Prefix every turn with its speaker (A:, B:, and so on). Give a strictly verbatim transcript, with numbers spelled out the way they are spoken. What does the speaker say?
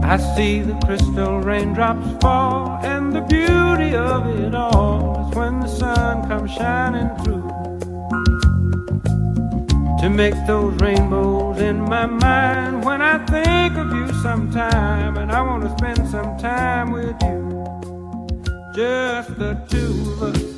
A: I see the crystal raindrops fall, and the beauty of it all is when the sun comes shining through to make those rainbows in my mind. When I think of you sometime, and I want to spend some time with you, just the two of us.